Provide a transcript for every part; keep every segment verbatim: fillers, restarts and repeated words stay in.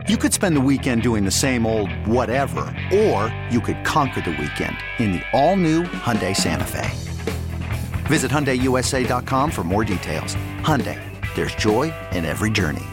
You could spend the weekend doing the same old whatever, or you could conquer the weekend in the all-new Hyundai Santa Fe. Visit Hyundai U S A dot com for more details. Hyundai, there's joy in every journey.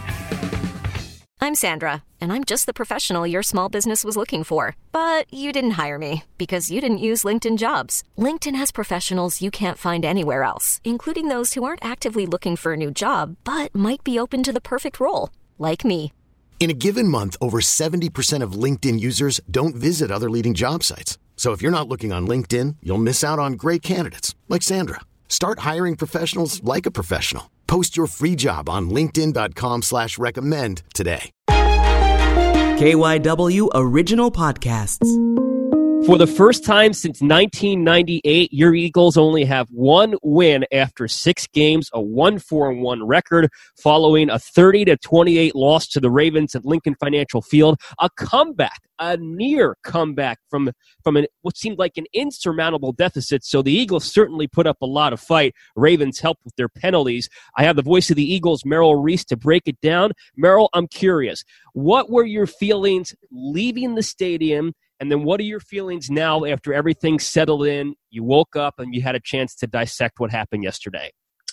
I'm Sandra, and I'm just the professional your small business was looking for. But you didn't hire me because you didn't use LinkedIn Jobs. LinkedIn has professionals you can't find anywhere else, including those who aren't actively looking for a new job, but might be open to the perfect role, like me. In a given month, over seventy percent of LinkedIn users don't visit other leading job sites. So if you're not looking on LinkedIn, you'll miss out on great candidates like Sandra. Start hiring professionals like a professional. Post your free job on linkedin dot com slash recommend today. K Y W Original Podcasts. For the first time since nineteen ninety-eight, your Eagles only have one win after six games, a one four one record, following a thirty to twenty-eight loss to the Ravens at Lincoln Financial Field. A comeback, a near comeback from, from an, what seemed like an insurmountable deficit. So the Eagles certainly put up a lot of fight. Ravens helped with their penalties. I have the voice of the Eagles, Merrill Reese, to break it down. Merrill, I'm curious. What were your feelings leaving the stadium? And then what are your feelings now after everything settled in, you woke up, and you had a chance to dissect what happened yesterday?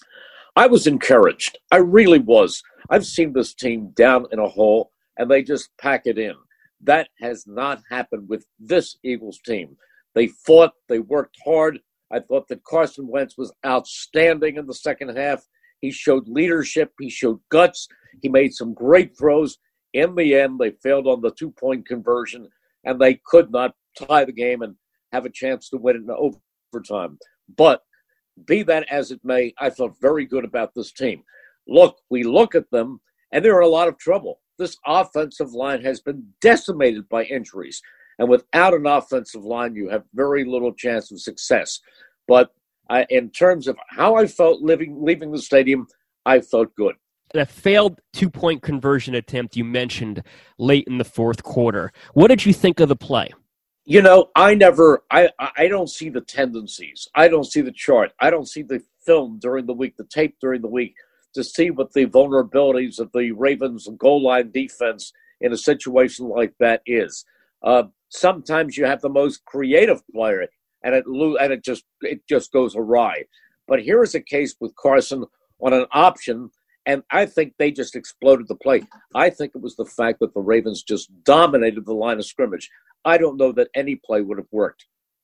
I was encouraged. I really was. I've seen this team down in a hole, and they just pack it in. That has not happened with this Eagles team. They fought. They worked hard. I thought that Carson Wentz was outstanding in the second half. He showed leadership. He showed guts. He made some great throws. In the end, they failed on the two-point conversion, and they could not tie the game and have a chance to win it in overtime. But be that as it may, I felt very good about this team. Look, we look at them, and they're in a lot of trouble. This offensive line has been decimated by injuries. And without an offensive line, you have very little chance of success. But I, in terms of how I felt living, leaving the stadium, I felt good. That failed two-point conversion attempt you mentioned late in the fourth quarter. What did you think of the play? You know, I never, I, I don't see the tendencies. I don't see the chart. I don't see the film during the week, the tape during the week, to see what the vulnerabilities of the Ravens goal line defense in a situation like that is. Uh, sometimes you have the most creative player, and it and it just it just goes awry. But here is a case with Carson on an option. And I think they just exploded the play. I think it was the fact that the Ravens just dominated the line of scrimmage. I don't know that any play would have worked.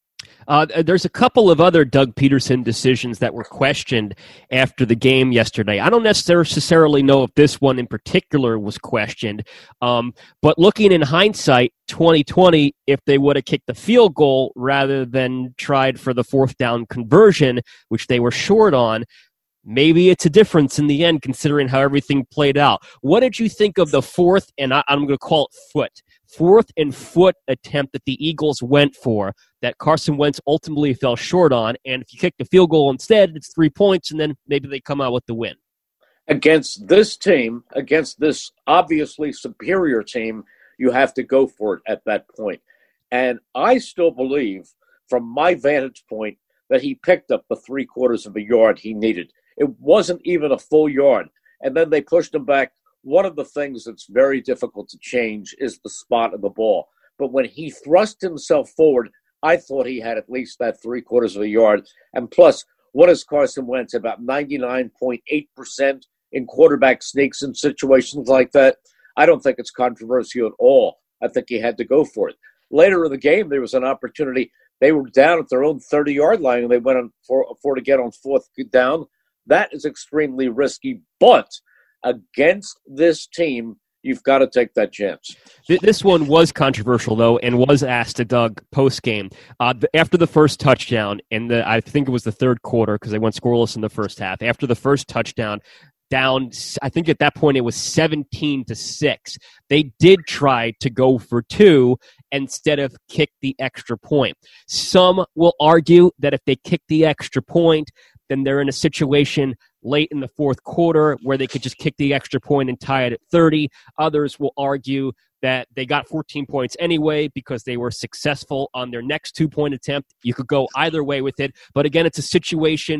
Uh, there's a couple of other Doug Peterson decisions that were questioned after the game yesterday. I don't necessarily know if this one in particular was questioned, um, but looking in hindsight, twenty twenty, if they would have kicked the field goal rather than tried for the fourth down conversion, which they were short on, maybe it's a difference in the end considering how everything played out. What did you think of the fourth, and I, I'm going to call it foot, fourth and foot attempt that the Eagles went for that Carson Wentz ultimately fell short on? And if you kick the field goal instead, it's three points, and then maybe they come out with the win. Against this team, against this obviously superior team, you have to go for it at that point. And I still believe, from my vantage point, that he picked up the three quarters of a yard he needed. It wasn't even a full yard. And then they pushed him back. One of the things that's very difficult to change is the spot of the ball. But when he thrust himself forward, I thought he had at least that three quarters of a yard. And plus, what is Carson Wentz? About ninety-nine point eight percent in quarterback sneaks in situations like that. I don't think it's controversial at all. I think he had to go for it. Later in the game, there was an opportunity. They were down at their own thirty-yard line, and they went on for, for to get on fourth down. That is extremely risky, but against this team, you've got to take that chance. This one was controversial, though, and was asked to Doug post-game. Uh, after the first touchdown, and the, I think it was the third quarter because they went scoreless in the first half. After the first touchdown, down, I think at that point it was seventeen to six. They did try to go for two instead of kick the extra point. Some will argue that if they kick the extra point, then they're in a situation late in the fourth quarter where they could just kick the extra point and tie it at thirty. Others will argue that they got fourteen points anyway because they were successful on their next two-point attempt. You could go either way with it. But again, it's a situation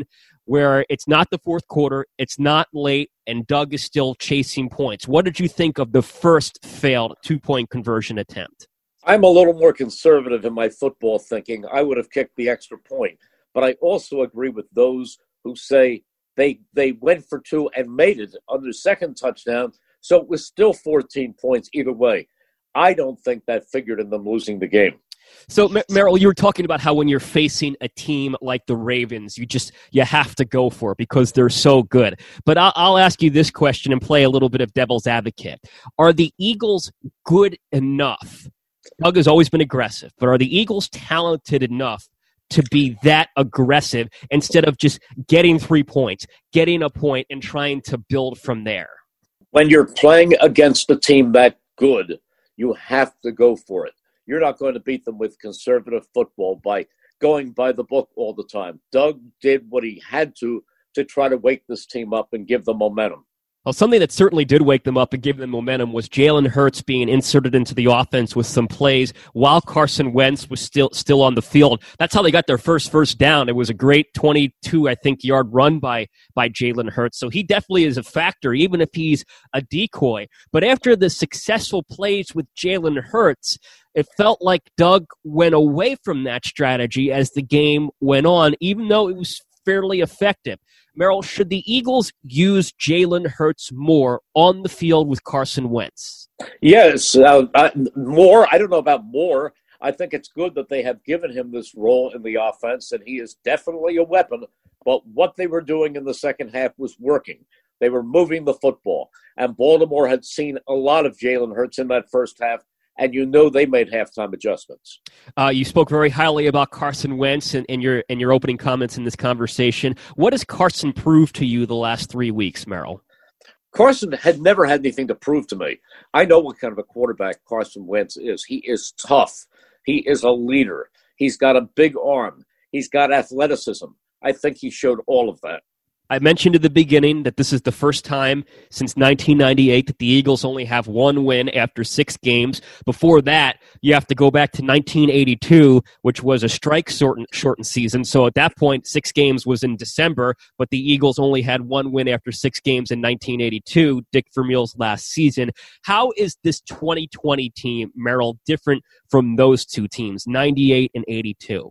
where it's not the fourth quarter, it's not late, and Doug is still chasing points. What did you think of the first failed two-point conversion attempt? I'm a little more conservative in my football thinking. I would have kicked the extra point. But I also agree with those who say they they went for two and made it on their second touchdown, so it was still fourteen points either way. I don't think that figured in them losing the game. So, Merrill, you were talking about how when you're facing a team like the Ravens, you just you have to go for it because they're so good. But I'll, I'll ask you this question and play a little bit of devil's advocate. Are the Eagles good enough? Doug has always been aggressive, but are the Eagles talented enough to be that aggressive instead of just getting three points, getting a point, and trying to build from there? When you're playing against a team that good, you have to go for it. You're not going to beat them with conservative football by going by the book all the time. Doug did what he had to to try to wake this team up and give them momentum. Well, something that certainly did wake them up and give them momentum was Jalen Hurts being inserted into the offense with some plays while Carson Wentz was still still on the field. That's how they got their first first down. It was a great twenty-two, I think, yard run by by Jalen Hurts. So he definitely is a factor, even if he's a decoy. But after the successful plays with Jalen Hurts, it felt like Doug went away from that strategy as the game went on, even though it was fairly effective. Merrill, should the Eagles use Jalen Hurts more on the field with Carson Wentz? Yes, uh, uh, more. I don't know about more. I think it's good that they have given him this role in the offense, and he is definitely a weapon. But what they were doing in the second half was working. They were moving the football, and Baltimore had seen a lot of Jalen Hurts in that first half, and you know they made halftime adjustments. Uh, you spoke very highly about Carson Wentz in, in your in your opening comments in this conversation. What has Carson proved to you the last three weeks, Merrill? Carson had never had anything to prove to me. I know what kind of a quarterback Carson Wentz is. He is tough. He is a leader. He's got a big arm. He's got athleticism. I think he showed all of that. I mentioned at the beginning that this is the first time since nineteen ninety-eight that the Eagles only have one win after six games. Before that, you have to go back to nineteen eighty-two, which was a strike-shortened shortened season. So at that point, six games was in December, but the Eagles only had one win after six games in nineteen eighty-two, Dick Vermeil's last season. How is this twenty twenty team, Merrill, different from those two teams, ninety-eight and eighty-two?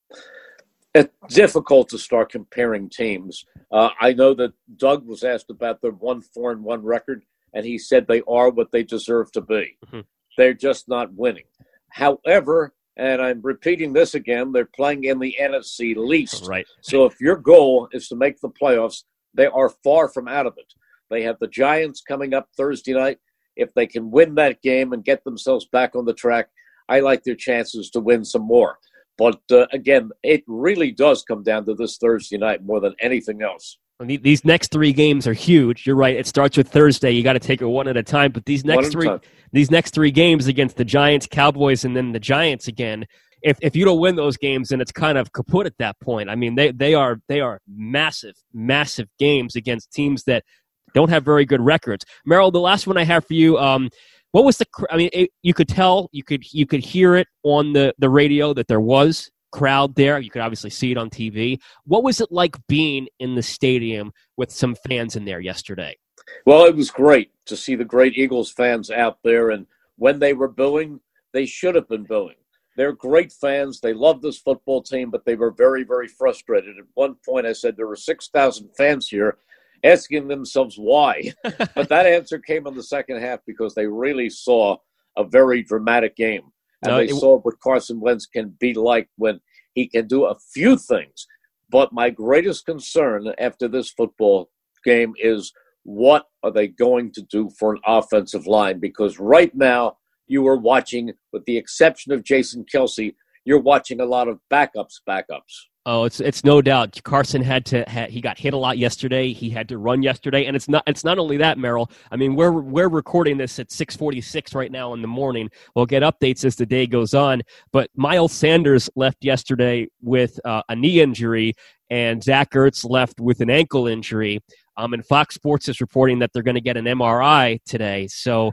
It's difficult to start comparing teams. Uh, I know that Doug was asked about their one four and one record, and he said they are what they deserve to be. Mm-hmm. They're just not winning. However, and I'm repeating this again, they're playing in the N F C least. Right. So if your goal is to make the playoffs, they are far from out of it. They have the Giants coming up Thursday night. If they can win that game and get themselves back on the track, I like their chances to win some more. But, uh, again, it really does come down to this Thursday night more than anything else. These next three games are huge. You're right. It starts with Thursday. You got to take it one at a time. But these next three these next three games against the Giants, Cowboys, and then the Giants again, if if you don't win those games, then it's kind of kaput at that point. I mean, they, they are they are massive, massive games against teams that don't have very good records. Merrill, the last one I have for you, um, what was the? I mean, it, you could tell, you could you could hear it on the, the radio that there was crowd there. You could obviously see it on T V. What was it like being in the stadium with some fans in there yesterday? Well, it was great to see the great Eagles fans out there, and when they were booing, they should have been booing. They're great fans. They love this football team, but they were very, very frustrated. At one point, I said there were six thousand fans here, asking themselves why. But that answer came in the second half because they really saw a very dramatic game. And no, they it, saw what Carson Wentz can be like when he can do a few things. But my greatest concern after this football game is what are they going to do for an offensive line? Because right now you are watching, with the exception of Jason Kelce, you're watching a lot of backups, backups. Oh, it's it's no doubt. Carson had to ha, he got hit a lot yesterday. He had to run yesterday, and it's not it's not only that, Merrill. I mean, we're we're recording this at six forty-six right now in the morning. We'll get updates as the day goes on. But Miles Sanders left yesterday with uh, a knee injury, and Zach Ertz left with an ankle injury. Um, and Fox Sports is reporting that they're going to get an M R I today. So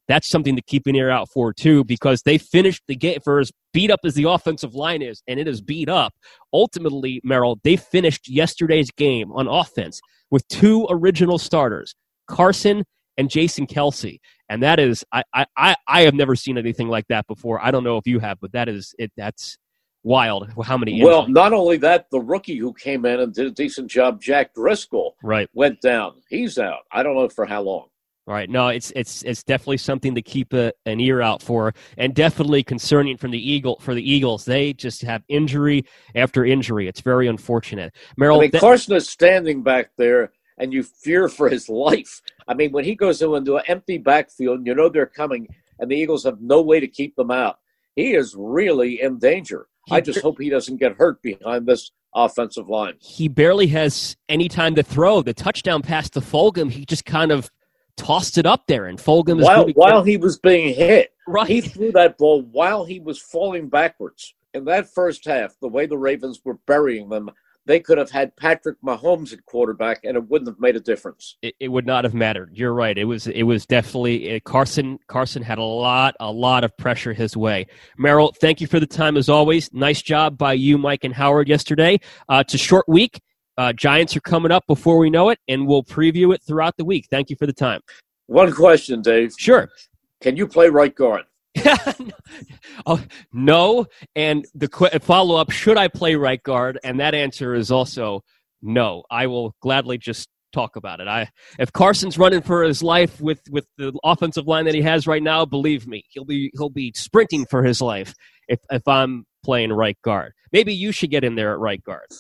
That's something to keep an ear out for, too, because they finished the game, for as beat up as the offensive line is, and it is beat up. Ultimately, Merrill, they finished yesterday's game on offense with two original starters, Carson and Jason Kelce. And that is, I, I, I have never seen anything like that before. I don't know if you have, but that is, it. that's wild. How many injuries. Well, not only that, the rookie who came in and did a decent job, Jack Driscoll, right, went down. He's out. I don't know for how long. Right. No, it's it's it's definitely something to keep a, an ear out for, and definitely concerning from the Eagle for the Eagles. They just have injury after injury. It's very unfortunate. Merrill, I mean, that- Carson is standing back there, and you fear for his life. I mean, when he goes into an empty backfield, and you know they're coming, and the Eagles have no way to keep them out, he is really in danger. He I just bar- hope he doesn't get hurt behind this offensive line. He barely has any time to throw. The touchdown pass to Fulgham, he just kind of tossed it up there, and Fulgham is while really while he was being hit. Right. He threw that ball while he was falling backwards. In that first half, the way the Ravens were burying them, they could have had Patrick Mahomes at quarterback, and it wouldn't have made a difference. It, it would not have mattered. You're right. It was it was definitely it, Carson. Carson had a lot a lot of pressure his way. Merrill, thank you for the time as always. Nice job by you, Mike, and Howard yesterday. Uh, it's a short week. Uh, Giants are coming up before we know it, and we'll preview it throughout the week. Thank you for the time. One question, Dave. Sure. Can you play right guard? oh, no. And the qu- follow-up, should I play right guard? And that answer is also no. I will gladly just talk about it. I if Carson's running for his life with, with the offensive line that he has right now, believe me, he'll be he'll be sprinting for his life if if I'm playing right guard. Maybe you should get in there at right guard.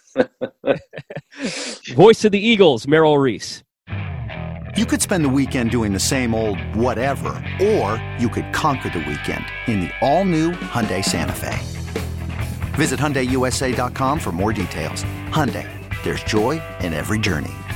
Voice of the Eagles, Merrill Reese. You could spend the weekend doing the same old whatever, or you could conquer the weekend in the all-new Hyundai Santa Fe. Visit Hyundai U S A dot com for more details. Hyundai, there's joy in every journey.